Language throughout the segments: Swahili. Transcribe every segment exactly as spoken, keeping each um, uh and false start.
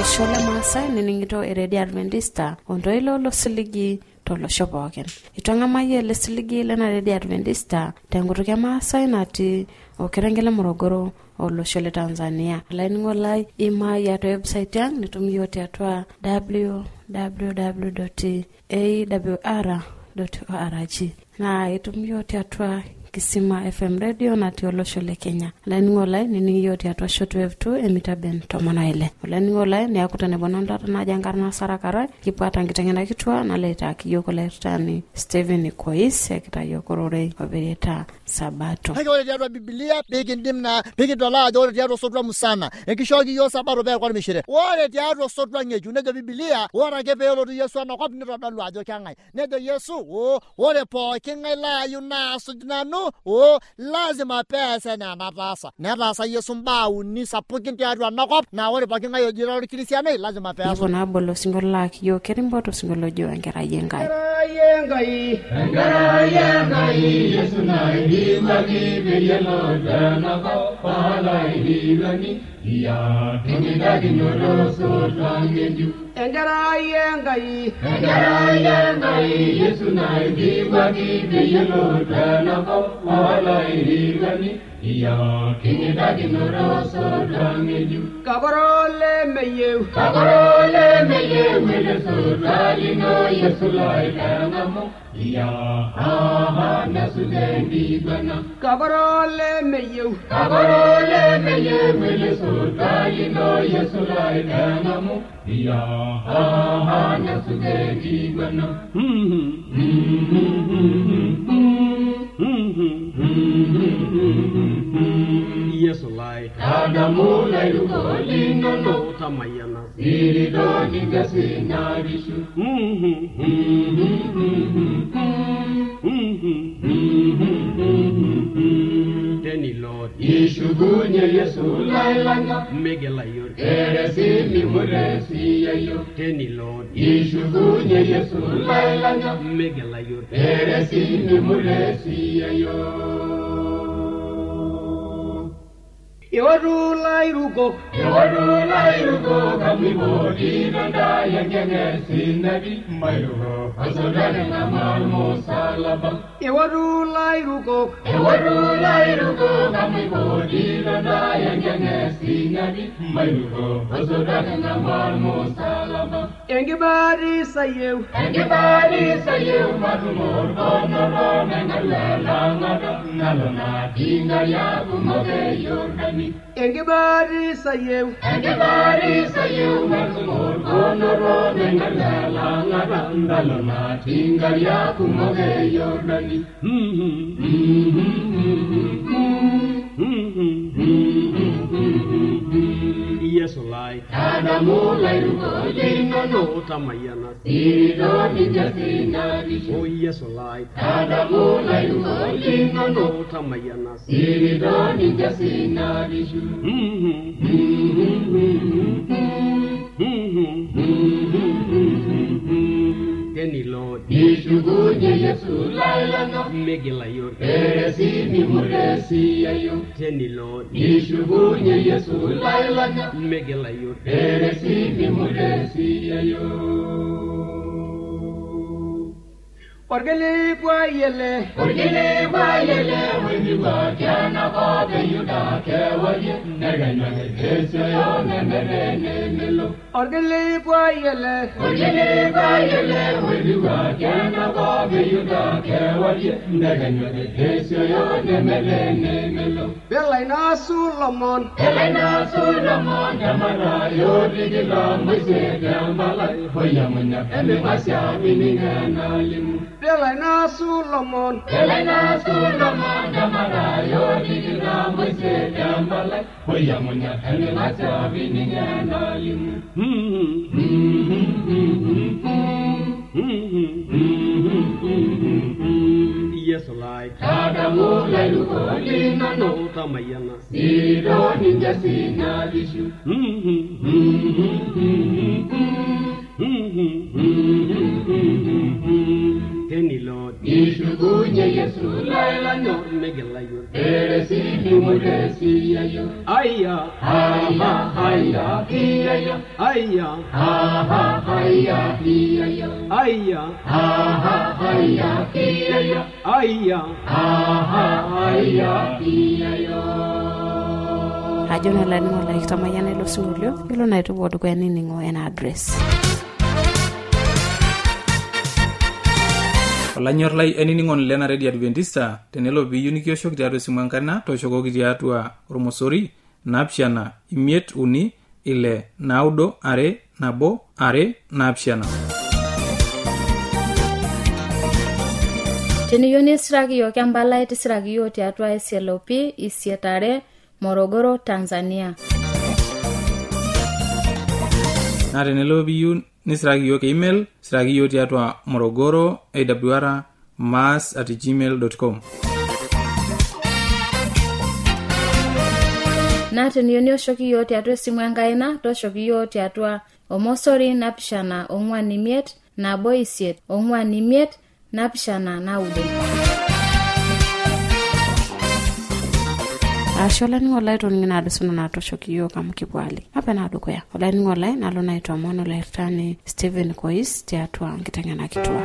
shole Maasai niningito eredi Adventista ondo ilo lo siligi tolo shopoken itonga maye le siligi le na eredi Adventista tengutuke Maasai nati okerengele Morogoro olo shole Tanzania line ngolai ima ya website yang nitumiote atwa w w w dot a w r dot org na itumiote atwa Kisima F M radio na tiolo shole Kenya. Lani ngolai nini yote atwa shortwave tu emita ben tomana ile. Lani ngolai ni akutane bononda na jangarna sarakara kipata ngitengena kitwa na leta kiyoko letani Steven Kois yakita yokorore obeleta Sabato. Hake wale diarwa Biblia begi ndimna begi dola dole diarwa sotwa musana. Ekishogi yo Sabato be kwa mishire. Wale diarwa sotwa ngeju ne Biblia wala gebe yolo Yesu na kwa biniro dalu ajo kangai. Ne de Yesu o wale po kingai la yuna sudnanu o lazima pesa na napasa na pasa Yesu mbau ni sapokin diarwa nakop na wale pa kingai yoro Kristiane lazima pesa. Ibo na bolo singola kiyo kerimboto singolo jo ngera yengai. Yengai ngara yengai Yesu na Imagi beyelo dana ko pala higani ya tinga dinoro so rangeju engara yengai engara yengai Yesu na Imagi beyelo dana ko pala higani ya tinga dinoro so rangeju kabarole meyu kabarole meyu mele so ralino Yesu lai dana ya ha ha nasudendi bana kabarole meyu kabarole meyu mele sotali no Yesu lai danamu ya ha ha nasudendi bana Yesu lai danamu lai lugoli no no tamayana irido ningasina rishu Teni Lord Ishugunye Yesu lailanga Megela yor Eresi mi muresi yayo Teni Lord Ishugunye Yesu lailanga Megela yor Eresi mi muresi yayo Yoru lairugo Yoru lairugo Kami bodi nanda Yangenge sinabi Mayuro Azodane namal Mosalaba Yoru lairugo Yoru lairugo Kami bodi nanda Yangenge sinabi Mayuro Azodane namal Mosalaba Everybody say you Everybody say you Madumor Bonoro Nengalala Ngada Nalona Tinga Yabu Moge Yordani Everybody say you Everybody say you Madumor Bonoro Nengalala Ngada Nalona Tinga Yabu Moge Yordani Yesu lai Adamu lai rugo Lino no tamayana Irido ningasina rishu Oh Yesu lai Adamu lai rugo Lino no tamayana Irido ningasina rishu Teni Lord Ishugunye Yesu lailanga Megela yor Eresi mi muresi ayo Teni Lord Ishugunye Yesu lailanga Megela yor Eresi mi muresi ayo Orgele boyele Orgele boyele Wendi wakiana kobe yuda kewaye Neganya negese yo nemere nemelo Orgele boyele Orgele boyele Wendi wakiana kobe yuda kewaye Neganya negese yo nemere nemelo Belaina Solomon Belaina Solomon Yamara yodigila mwise Yamala Hoyamanya Eme masya viningana limu Belaina Solomon Belaina Solomon Yamara yodigila mwise Yamala Hoyamanya Eme masya viningana limu Yesu lai Adamu lai lugo Lino no tamayana Irido ningasina rishu Teni Lord Ishugunye nye Yesu laila nyor megela yo eresi dimodesi yo aya ha ha aya iya aya ha ha aya iya aya ha ha aya iya aya ha ha aya iya ajona lani wala itamayana ilo singolio ilo na ito wodo kwa nini ngo en address wala nyorlai enini ngon lena Radio Adventista tenelo bi unikio shok diado simankana to shoko kidiatua romosori napshana imiet uni ile naudo are nabo are napshana teniyoni sragi yo kambala eti sragi yo tiatua S L O P isietare Morogoro, Tanzania. Na tenelo biyu ni sragi yo ke email sragi yo tiatua morogoro awr mass at gmail dot com. Na teniyoni shoki yo tiatua simu yangaina to shoki yo tiatua omosori napishana ongwani miet na boisiet ongwani miet napishana na ude. Ashola ni ngolai to ngina adusuna na to shokiyo kam kipwali hapa na adukoya ola ni ngolai nalo naitwa mwana la irtani Stephen Kois tiatwa ngitangana kitwa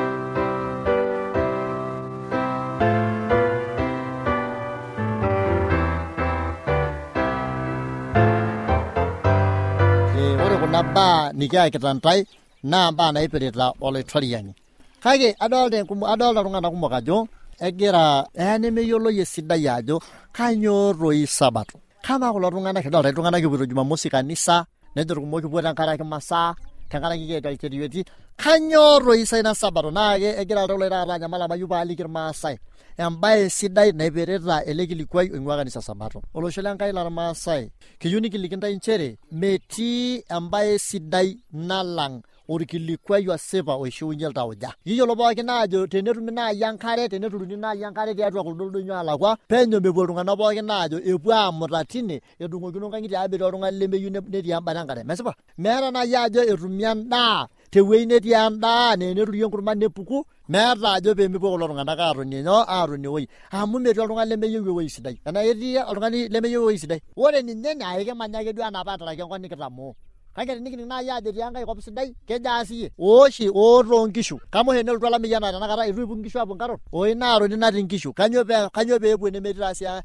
eh ore kuna ba nikia kitantai na ba na ipirita ole twaliani kage adolde kumu adolda rungana kumokajo egira eneme yolo yesidai ajo kanyo roi sabato kama kulo tungana kedolta tungana kiputo Jumamosi kanisa nejo kumoki puota nkara kimasa kangana kigeta iteriweti kanyo roi saina sabato naage egira rolo ira nyamala mayuba alikirmasai embaye sidai naipirita elekilikwai oingwa kanisa sabato oloshola nkai larmasai kiyuni kilikinta inchere meti embaye sidai nalang orikilikwai wa seva oishunyel tauja yiyolo baki naajo tenetumi na yankare tenetuluni na yankare tiatua kuldo nyo alakwa penyo mepuo tungana baki naajo epuo amutatine edungokino ngangiti abiro tungana lemeyu netii ambarangare mesipa meera na yajo etumian da tewei netii anda neneturi enkurma nepuku meeta ajo pemepuo kulo tungana kaatoni nyo aatoni woi amu metii oltungani lemeyieu ewoi sidai ana etii oltungani lemeyieu ewoi sidai ore ninye naike manyake duo anapataraki enkop nikitamoo kake nikining na yaje tianga kop sidai kejaasi oshi oto nkishu kama henel twala miyana tanakata iruipu nkishu apo nkaro oinaro ni nati nkishu kanyo pe kanyo pe epuo nemetirasia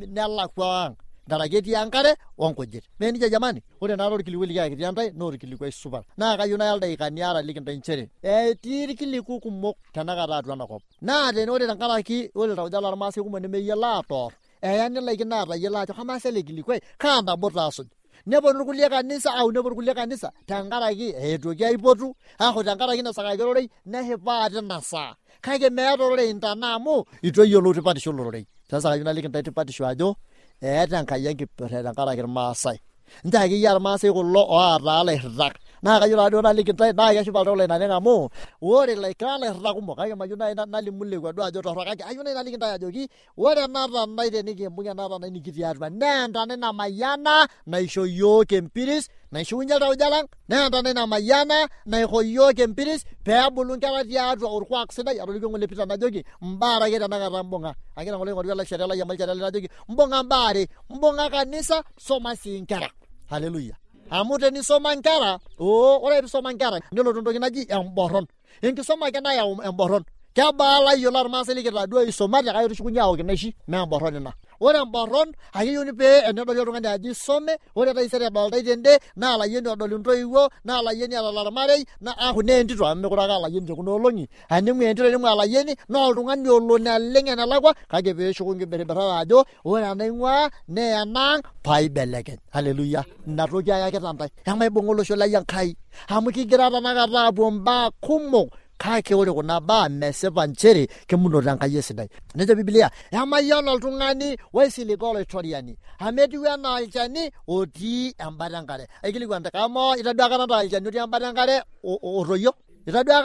nelakwa darageti ankare onkojit menija jamani ore naro kiliwili yake tiantai no kilikwa super na kayuna yalda ikaniara likinta inchere e tirikiliku kumok tanakata atu anakop na tene ore tankaraki ore tawjala armasi kumene meyela ator e yani laikinata yela ajo kama sele kilikwa kanda botaso nebo nukulia kanisa au nebo nukulia kanisa tangaraki etoki aipotu ako tangaraki na sakagerorei nehipa atinasa kage meerore intanamo itoyolo tipatisho lorei sasa kayuna likinta tipatisho ajo eta nkayangi pere tangaraki maasai ndagi yar maasai kullo oata ala hirrak na kayura ado na likinta na yashiba dole na ngamo ore like ala hirrak mo kage majuna na limulle kwa do ajo toraka ayuna na likinta ajoki ore nata naide niki mbunya nata na nikiti atwa nenda na mayana na isho yoke mpiris na isho nyalta ujalang nenda na mayana na isho yoke mpiris peabulu ngala tiatwa urkwa aksida ya ruliko ngole pita na joki mbara geta na karambonga akina ngole ngori la sherela ya malcha na joki mbonga mbare mbonga kanisa soma sinkara haleluya amute ni soma nkara o ore soma nkara ndilo tondoki naji emboron enki soma kana ya emboron kabala yolar maseli kira do isomali kayo shukunya o keneshi na emboron na ore emboron ayuni pe enodo yo tungani aji some ore ta isere balda tende na ala yeni odoli ntoiwo na ala yeni ala larmare na ahu ne ndito amekura ala yeni kuno olongi animu endiro ni ala yeni no oltungani olona lenga na lagwa kage pe shukungi berebera ajo ore anaingwa ne anang pai belegen haleluya natoja yake tantai yamai bongolo shola yankai amuki girata nakata bomba kumo kake ore kuna ba mesepa nchere kemuno ranka yesidai nejo biblia yama yono tungani waisili golo toriani amedi wana alchani oti ambarangare aikili kwanda kama itadwa kana ta alchani oti ambarangare oroyo itadwa kana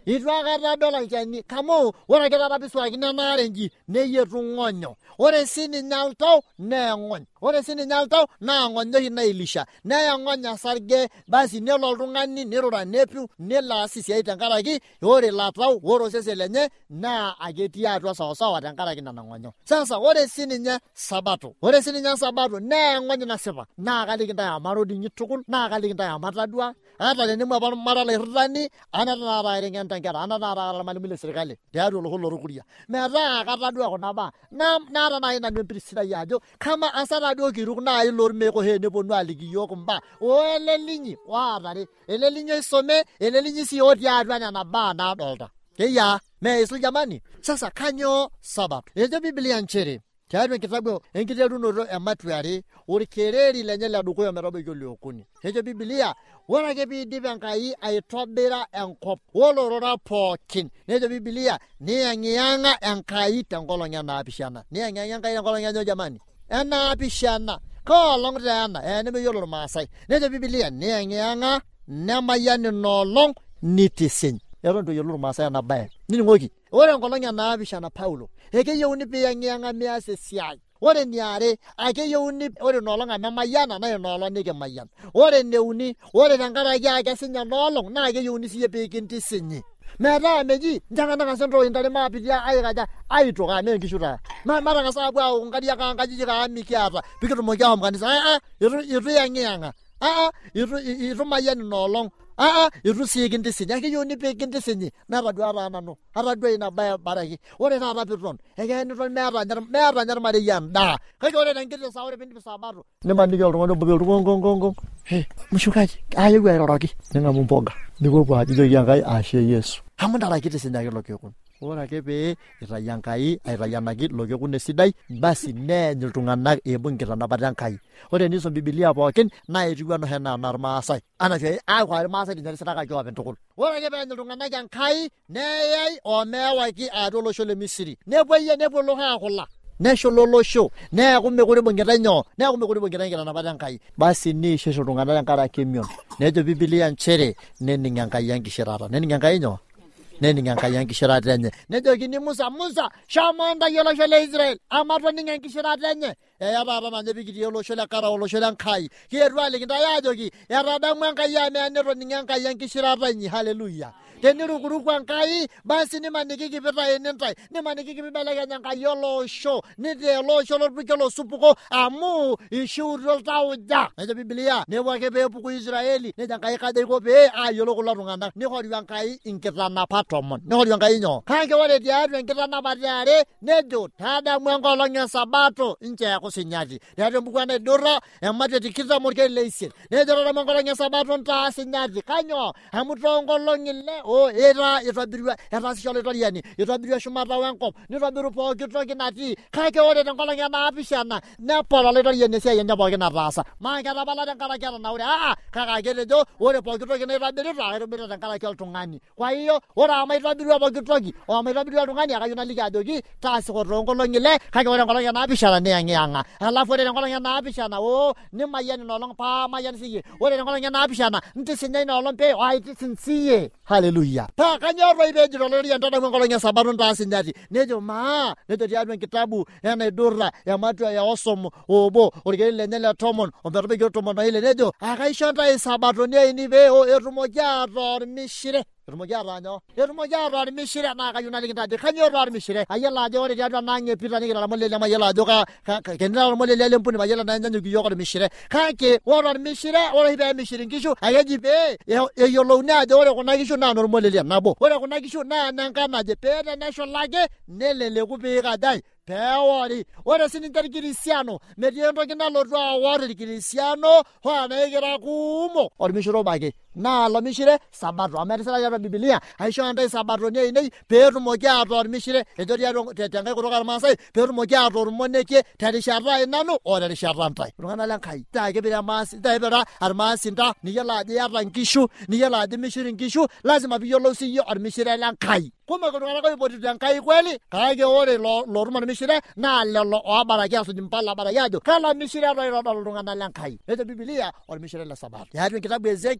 itu akata dola nchani kamo ora keta biswaki na narenji ne yetu ngonyo ore sini nyalto ne ngon ore sini nyalto na ngonyo na ilisha na ya ngonya sarge basi ne lo rungani ne rora nepu ne la sisi ya itangaraki ore la tau oro sese lenye na ageti atwa sawa sawa tangaraki na ngonyo sasa ore sini nya sabato ore sini nya sabato ne ngonyo na sepa na kalikinda ya marodi nyitukul na kalikinda ya matadua ata ne mwa ba marala irani ana na ra irengenta ngara ana na ra malimile serikali diaru lo holo rukuria mera katadua kona ba na na na ina nemprisida yajo kama asara do kiru na ilor me ko he ne bonu aligi yokumba o elelinyi wa rare elelinyi some elelinyi si odi adwana na ba na dolta keya me isu jamani sasa kanyo sabato ejo biblia nchere Tayari kitabu engiteru no ematwari urikereri lenye la duko ya merobe yoliokuni hejo biblia wana ke bi dibankai aitobera enkop wolorora pokin nejo biblia ni angiyanga enkai tangolonya na apishana ni angiyanga enkai tangolonya jamani ena apishana ko long rana ene be yolor masai nejo biblia ni angiyanga namayani no long nitisin ero ndo yolor masai na bae nini ngoki ora ngolonya na apishana Paulo eke yoni pe yangiyanga miase siai ore niare ake yoni ore nolonga mamayana na nolo nige mayan ore neuni ore tangara ya ake sinya nolong na ake yoni siye pe kinti sinyi mera meji njanga na sentro indale mapitia ai gaja ai to ga men kishura ma mara ga sabu au ngadi ya ka ngaji ga mikiata bikitu moja ho mkanisa ah ah iru iru yangiyanga ah ah iru iru mayan nolong ah ah iru siye kinti sinya ake yoni pe kinti sinyi na radwa na no aradwa ina baya baraki ore na rapidron ege ni ron mera nyar mera nyar mari yanda kaje ore ngire sa ore bindi sabaru ne mandi gol ngono bobel gong gong gong he mushukaji ayo gwe roki ninga mumboga nigo bwa jijo yangai ashe Yesu hamunda la kiti sinja loke kun ora kebe ira yangai ira yanagi loke kun sidai basi ne nyultungana ebungira na badankai ore niso biblia boken na ejuwa no hena narma sai ana ke a kwa ma sai dinari sadaka jo abentukul ora kebe nyultungana yankai ne yai o mewa ki adolo shole misiri ne boye ne bolo ha kolla ne shololo sho ne kume kuri bongera nyo ne kume kuri bongera ngira na badankai basi ni shesho tungana yankara kemion ne jo biblia nchere ne ninga yangi shirara ne ninga nyo neni nganga yangi shiratenye nejo gini Musa Musa shamanda yolo shele Israel amato ninga shiratenye e yaba baba nje bigidi yolo shele kara yolo shele kai kierwali kinda yajogi yarada mwanga yame anero ninga yangi shiratenye haleluya teniru kurukwa nkai basi ni maniki kipita enentai ni maniki kipibeleka nyanga yolo sho ni de yolo sholo bikelo supuko amu ishurul tauja nejo biblia ne wake be puku Israeli ne janga ikade ko be a yolo kularungana ni hori wankai inkitana tomon ne hori ngai nyo kange wale dia ngita na badiare nejo tada mwangolo nya sabato nje ya kusinyaji ya mbukwane dora emate tikiza morke leisir nejo ra mwangolo nya sabato nta sinyaji kanyo amutongolo ngile o era irabirwa era shole toriani irabirwa shumata wanko ni rabiru po kitro kinati kange wale ngolo nya na apishana na polo le toriani sia yenya bo kina rasa manga ra bala ngara kara na ure a kaka gelejo ore po kitro kina rabiru ra rabiru ngara kel tungani kwa hiyo ora amairabirwa bagitogi o amairabirwa tungani akayuna liga dogi tasi ko rongolo ngile kage ora ngolo na bishana ne yanga alafu ore ngolo na bishana o ni mayani no long pa mayani siye ore ngolo na bishana nti sinya no long pe o aiti sinsiye haleluya ta kanyoro ibeji lo ri ntana ngolo nya sabaru nta sinyati nejo ma nejo diadwen kitabu yana dora ya matwa ya osomo obo origele nela tomon omberbe gotomon ile nejo akaishanta isabato ne ni be o erumoja ro mishire Rumojara no Rumojara mishire na kayuna linga de kanyoro mishire ayala de ore jadwa nange pitani la mole la mayala doka kendra mole le lempuni mayala na nyanyu yoko mishire kake ora mishire ora hibe mishire ngishu ayaji be e yolo na de ore kona gishu na no mole le nabo ore kona gishu na nanga na de pere national lage nele le kubika dai Pewari, ora sinintari kirisiano, mediendo kina lorwa awari kirisiano, hwana egera kumo. Ori mishiro bage, na lo mishire, sabato, amerisala yara biblia, aisho andai sabato nye inei, peru moja ato ori mishire, edori yaro, tengai kutoka masai, peru moja ato ori moneke, tari sharra inano, ora ri sharra antai. Rungana lankai, ta kebira masi, ta ebera, armasi nta, niyala adi yara nkishu, niyala adi mishiri nkishu, lazima biyolo siyo, ori mishire lankai. Kuma kutoka kwa ibodi lankai kweli, kage ore lo, lo rumani mishire na lelo abara kiasu jimpala bara yado kala mishire ro ro rungana lankai eto biblia or mishire la sabato ya kitabu Ezekiel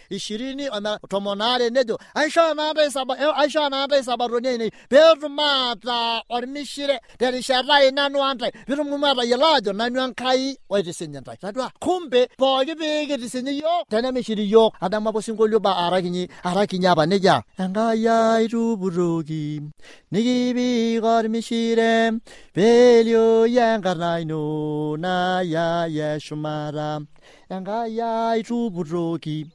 ishirini ama tomonare nejo aisha na anda saba aisha na anda saba ronene permata ormishire terishara inanu anta birumumara yelajo nanu ankai oitisenyanta tadwa kumbe boge bege disenyo tena mishiri yo adama bosingolyo ba arakinyi arakinya baneja angaya iruburogi nigibi gormishire belyo yangarnaino na ya yeshumara angaya iruburogi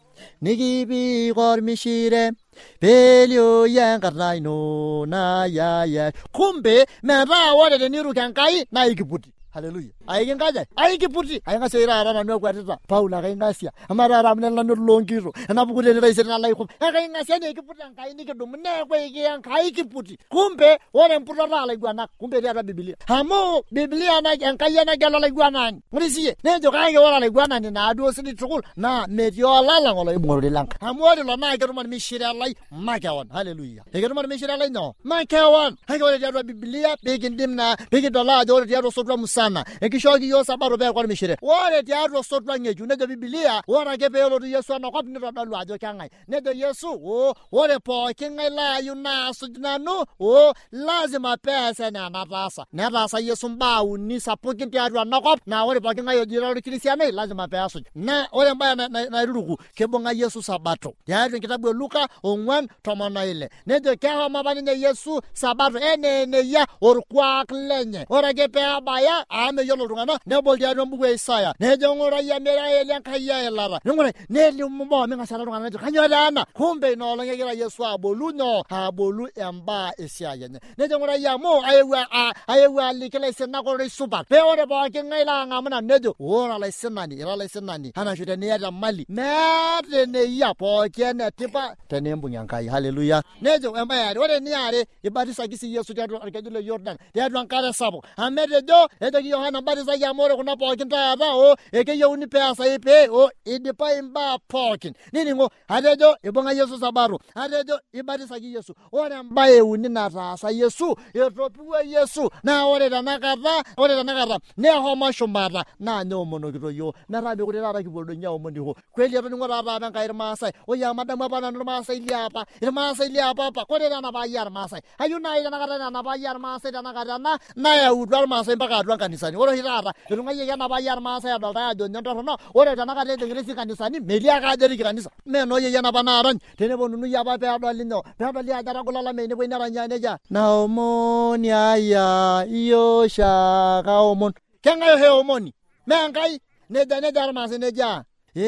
nigibi gormishire belyo yangarnaino na ya ya kumbe mera wale niru kankai na ikiputi. Hallelujah. Ayi ngaja ayi kiputi ayi ngasera rana no kwatita Paula kai ngasia amara ramna no longiro na bukule ni raisera la iko kai ngasia ni kiputi kai ni kedo mne kwa iki kai kiputi kumbe wale mputa la igwana kumbe ya Biblia hamo Biblia na kai na gala la igwana ngisiye nejo kai wala la igwana ni na ado sini tukul na medio la la ngola ibngoro lang hamo wale lo na kedo man mishira lai makawan. Hallelujah. Kedo man mishira lai no makawan kai wale ya Biblia begin na begin dola do ya sopra sana ekishogi yo sabaro be kwa mishire wale tiaro sotwa ngeju ne Biblia wala ke pelo Yesu na kwa binira dalu ajo kangai ne de Yesu o wale po kingai la yuna sujnanu o lazima pesa na napasa ne rasa Yesu mba uni sapoki tiaro na kwa na wale po kingai yo jira Kristiane lazima pesa na wale mbaya na, na, na ruku kebonga Yesu sabato tiaro kitabu Luka one tomana ile ne de kwa mabani ne Yesu sabato ene ne ya orkwa klenye ora ke pe abaya ame yolo rungana ne boldi ado mbuwe Isaya ne jongora ya mera ele kaya elara ngore ne lumbo menga sala rungana kanyodana kumbe no longegira Yesu abolu no abolu emba Isaya ne jongora ya mo ayewa ayewa likele sena ko super pe ore ba kengaila ngamana nejo ora la senani ira la senani hana shute ne ya mali mate ne ya po kene tipa tenembu nyankai. Hallelujah. Nejo emba ya ore ni are ibadisa kisi Yesu jadu arkadule Jordan jadu ankara sabo amede do edo Yohana bariza ya moro kuna pokin ta ba o eke yo ni pesa ipe o idipa imba pokin nini ngo adejo ibonga Yesu sabaru adejo ibadisa ki Yesu ore mbaye uni na rasa Yesu etropiwe Yesu na ore danakata ore danakata ne homa shumara na no mono giro yo na rabe ko rara ki boldo nyawo mondi ho kweli ero ngora raba ngai masai o ya madama bana no masai liapa irma masai liapa pa ko rera na ba yar masai ayuna ina nakata na ba yar masai danakata na na ya udwar masai mpaka adwa kanisani oro hirara irunga ye na ba yar masai adalta ya donyo no ore danakata de ngresi kanisani melia ka de kanisa me no ye na bana ran tene bonu ya ba pe adalino pe adali adara golala me ne bo ina ranya ne ja na omonia ya iyo shaka omon kenga yo he omoni mengai ne dane darma se ne ja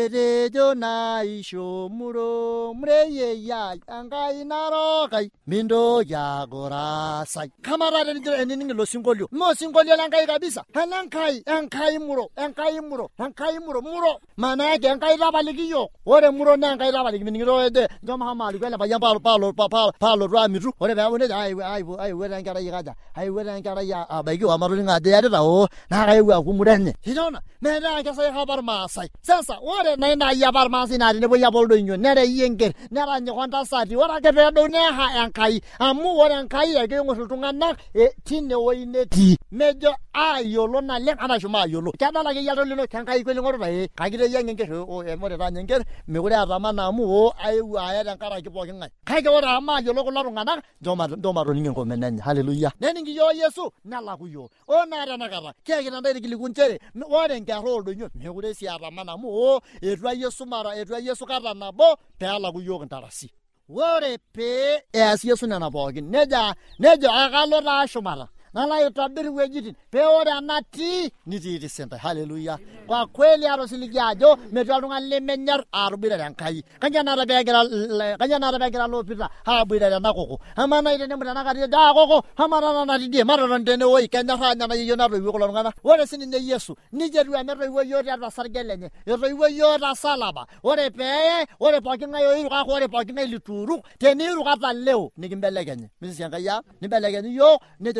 erejo na isho muro mreye ya angai naro kai mindo ya gora sai kamara de ndio eningi lo singolio mo singolio langai kabisa halankai ankai muro ankai muro ankai muro muro mana yake ankai rabaligi yo ore muro na ankai rabaligi miniro de joma hamali kwela ba yamba palo palo palo ramiru ore ba wone ai ai ai wera ngara yigada ai wera ngara ya abagi wa maru ngade ya da o na kai wa kumurenne hidona mera ka sai habar ma sai sasa ore na na ya bar ma sinari ne bo ya boldo nyo nere yenge nera nyo konta sati ora ke do ne ha ankai amu ora ankai ya ke ngo sultunga na e tine wo ineti mejo ayo lo na le ana shuma ayo lo kada la ke ya lo lo kankai ko ngoro ba e ka gide yenge ke o e mo de ra nyenge me go ya rama na mu o ayu aya dan kara ke bo ke ngai ka ke ora ma yo lo ko lo ngana do ma do ma ro ninge ko menen. Hallelujah. Ne ningi yo Yesu na la ku yo o na ra na kara ke ke na de ki likuntere o de nka ro do nyo me go de si rama na mu o edwa Yesu mara edwa Yesu kara na bo pe ala ku yo ntarasi wore pe es Yesu na na bo gi neja neja agalo ra shumara nala yotabiri wejiti pe ore anati niti senta. Hallelujah. Kwa kweli arosiligajo metalunga lemenyar arubira rankai kanya na rabegera kanya na rabegera lopita ha buira na koko amana ide ne mutana ka da koko amana na dide maro ndene oi kanya ha na yona ro wiko ngana ore sini ne Yesu nije ru amero wo yo ya sargelenye ro wo yo ra salaba ore pe ore pakinga yo iru ka ore pakinga lituru teniru ka leo nikimbelegenye misi yanga ya nimbelegenye yo ne de Biblia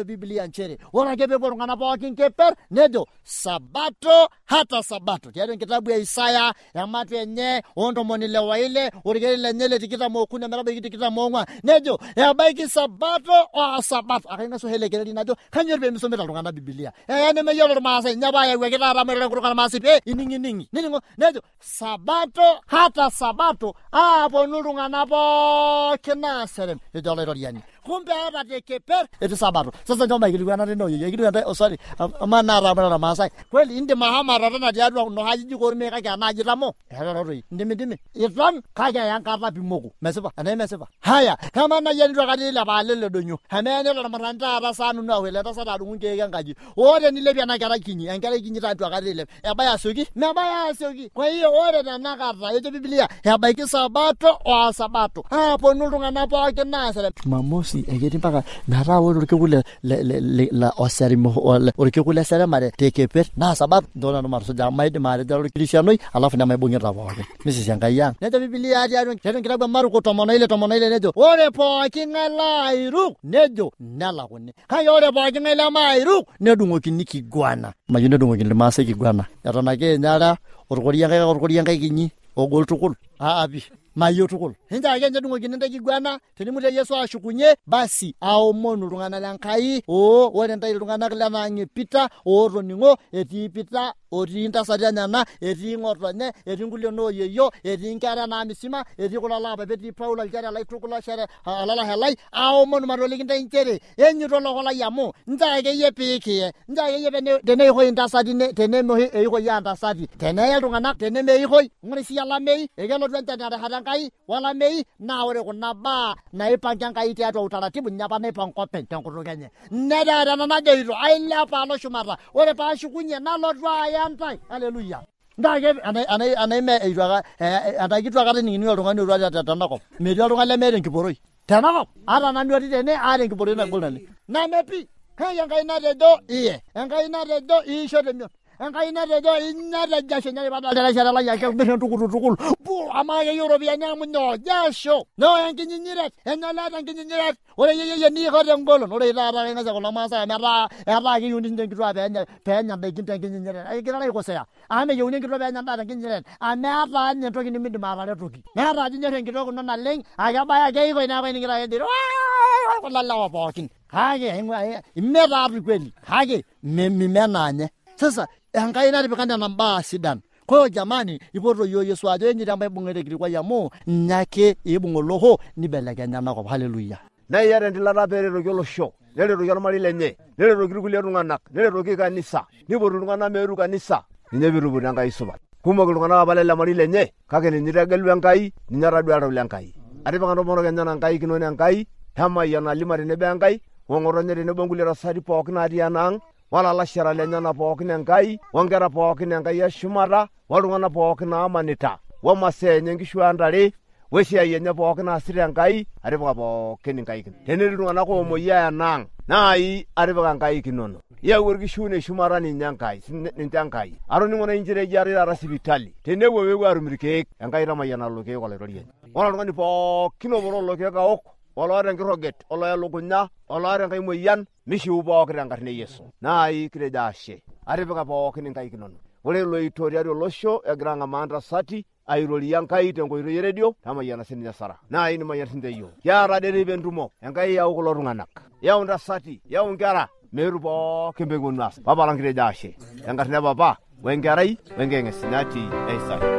Biblia nchere ore ake peepuo iltung'anak pookin keper nejo sabato hata sabato. Tiatua kitabu ya Isaya ematua enye ontomoni ile waile orkeri lenye le tikitam okuni metabaiki tikitam oong'uan nejo ebaiki sabato o sabato. Akaing'asu helekereri najo kanyor peemisomita iltung'anak Biblia. Eya nemeyiolo irmaasai nyapa yawuaki taata mairoro enkutuk ormaasai pee ining'ining'i. Nining'o nejo sabato hata sabato aaponu iltung'anak pookin aaserem ejo olairoriani. Kumbe hata tekeper etu sabato. Sasa njoo maikilikuana tena oyo ikilikuana oh sorry ama na rabana na Maasai. Kweli indi mahama ratana tiatua no haji korme kake anaji tamo. Eroroi ndimi ndimi. Iton kake yankata pimoku. Mesipa anaye mesipa. Haya kama na yeni twakati le balele donyo. Hamene lo maranta ata sanu na wele ata sada dunge kangaji. Ore nilepia na kara kinyi enkara kinyi tatu akati le. Ebaya soki mebaya soki. Kwa hiyo ore na nakata ejo Biblia ebaiki sabato o sabato. Aponu iltung'anak pookin naasere. Mamos egeti mpaka nara ore orkekule la oserimo orkekule seremare tekeper na sabato dona no marso jamaide mare dalo kristianoi alafu na maibungeta pookin misi sangayang nejo Biblia ati ati kitabu Marko tomono ile tomono ile nejo ore pookin ngalairu nejo nalakuni kai ore pookin ile mairu nedung'okini kigwana mayu nedung'okini maase kigwana etonake nyara orkoriangai orkoriangai kinyi ogol tukul aapi mayo tukul hinja ake ndung'okini ndakigwana tenimute Yesu ashukunye basi aomonu iltung'anak lenkai o ore ntai iltung'anak lenang'e pita ootoning'o etii pita otii ntasati anyana etii ng'otonye etii nkulie nooyeyio etii nkera naamisima etii kulo lapa etii Paulo alkera laitukula shere alala helai aomonu matoliki ntai nchere enyito lokolai amu nja ake yie piikie nja ake yie teneihoi ntasati tenemehi eihoi ntasati teneya iltung'anak tenemeihoi ng'ore si alamei ekelotu enchan terishata Enkai wala mei na ore kuna baa naipanga Enkai tiatua utaratibu nyapa naipanga openy tenkutuk enye nedara nanajoito ailepa alo shumata ore paashukunye nalotu aya ntai haleluya ndake anai anai me eitwaka antakitwaka tening'ini oltung'ani oruata tenakop metii oltung'ani lemeeta enkiporoi tenakop ata nanu ati tene aata enkiporoi nagol naleng namepi kai Enkai natejo iye Enkai natejo iisho temion Enkai natejo inyata jasho nyari badala terishata lai ake mbere ntukutukul bu amake European amu nyo jasho no enkinyiret enyalata enkinyiret ore yeye ni hote ngolon ore taata engasa kono Maasai meta eta ake yuni ndengitwa penya penya ndaikin tenkinyiret ai kira ikosea ame yuni ngitwa penya ndata enkinyiret ameata anye ntoki nimidim ataretoki meata ajinyer enkitok kuno naleng ake baya ake iko ina apa ningira endiro lalawa pookin hage imeta api kweli hage mimenanye sasa Enkai natipikana na mbaa sidan. Kwa hiyo jamani ipoto yo Yesu ajo enyi tamba ibungere kiri kwa yamo nyake ibungo loho nibelekenya nako haleluya. Na yare ndilata perero yolo show. Nere ro yolmari lenye. Nere ro kirikulia runganak. Nere ro kanisa. Niboru rungana meru kanisa. Ninye birubu Enkai subat. Kumok rungana balele mari lenye. Kake ninyiragelu Enkai, ninyara duara Enkai. Atipanga ndomono kenya Enkai kinone Enkai. Hama yana limari nebe Enkai. Wongoronyere ne bongule rasari pookin ati anang. Wala lashara lenyana pookin Enkai, wongera pookin Enkai eshumata, waltung'ana pookin amanita, wamasaa enye nkishu andare, wesiai enye pookin aasita Enkai, atipika pookin Enkai kino. Tenetii iltung'anak oomoyia enang, naai atipika Enkai kinono. Iyau orkishiune shumata ninye Enkai, ninche Enkai. Atoning'o naa inchere eji atii taata sipitali, tenepuo peepuo aatum irkeek, Enkai tamayiana lelo keek olairoriani. Ore oltung'ani pookin oporoo lelo keek aok, oloota enkiroget, oloya elukunya, oloota enkai moyian, mishiu pookin tenkarna Yesu. Naai kitejo ashe. Atipika pookin Enkai kinono. Ore iloito tiatua olosho egira ang'amaa ntasati airorie Enkai tenkoitoi eredio tamayiana sininye Sara. Naai nimayian sinche iyiok. Kiata deripe entumo. Enkai yau kulo tung'anak. Yau ntasati, yau nkera, meetu pookin peeponu aas. Papa lang kitejo ashe. Tenkarna e papa, wenkerai, wenkeng'es natii Isaya.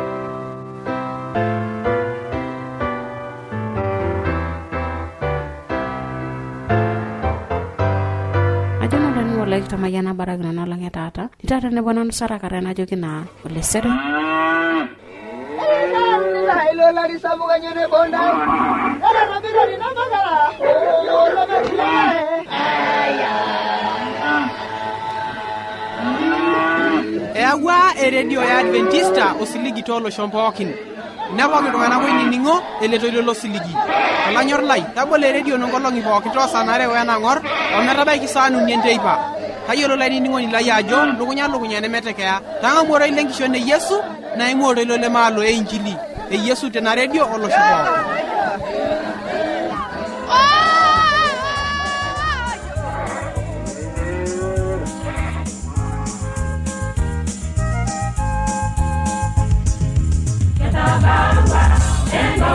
Like tamayana baragna na lang etata itata ne bonan Sara karena joki na ole sere la ilo la risabu ganyene bonda era rabiro ni namagara o la betile ewa eredio ya Adventista osiligi tolo shompokin Nepo kitung'ana ko inining'o eleto ilo siligi. Olanyor lai, tabole eredio nongolong'i pooki to sanare wenang'or ometabaiki saa uni enteipa. Tayiolo lainining'oni lai ajo lukunya lukunya nemetekeya. Tang'amuoro ile nkishon e Yesu naing'uoro ilo lemaalo e injili e Yesu tena redio olosho pooki.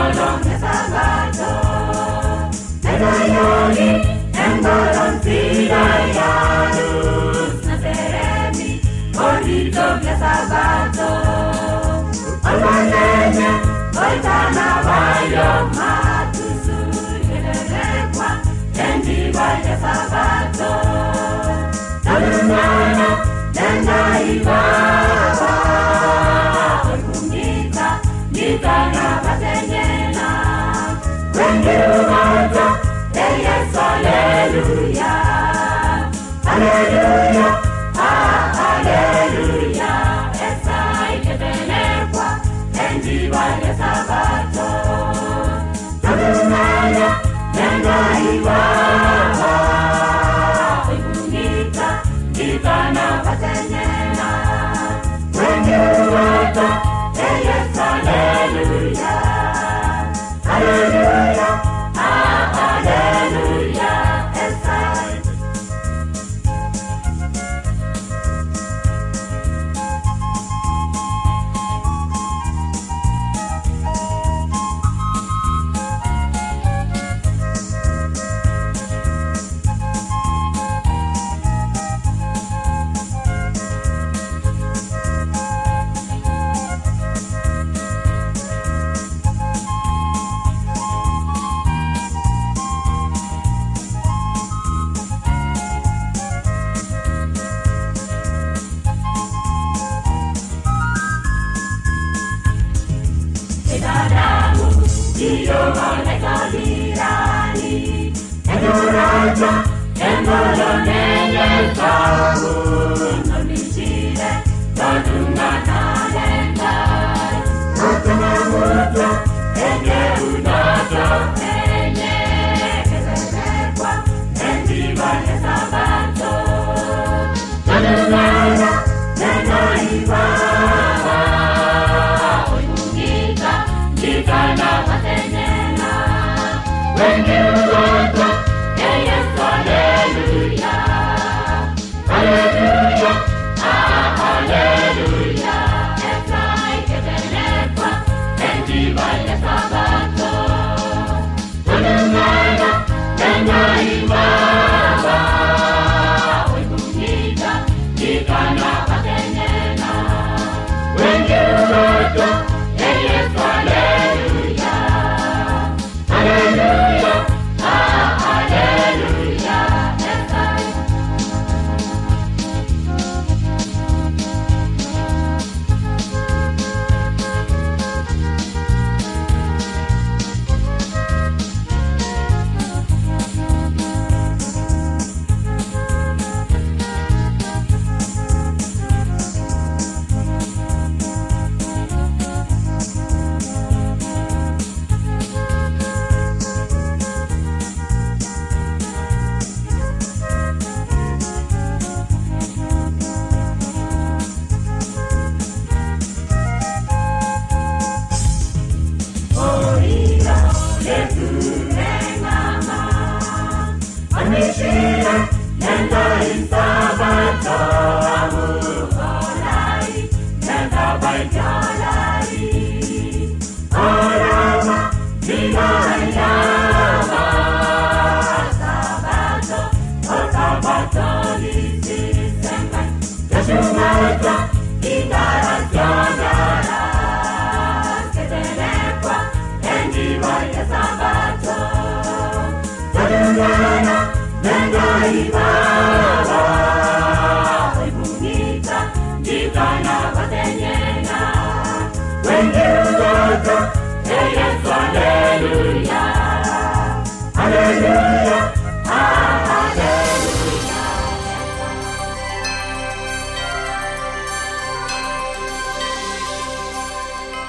Hallelujah, hallelujah.